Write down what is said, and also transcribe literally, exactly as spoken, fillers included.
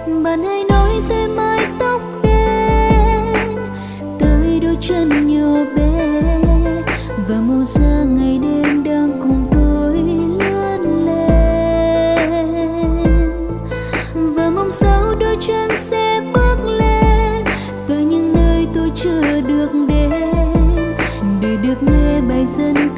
Bạn hãy nói tới mái tóc đen, tới đôi chân nhỏ bé và màu da ngày đêm đang cùng tôi lớn lên. Và mong sao đôi chân sẽ bước lên tới những nơi tôi chưa được đến, để được nghe bài dân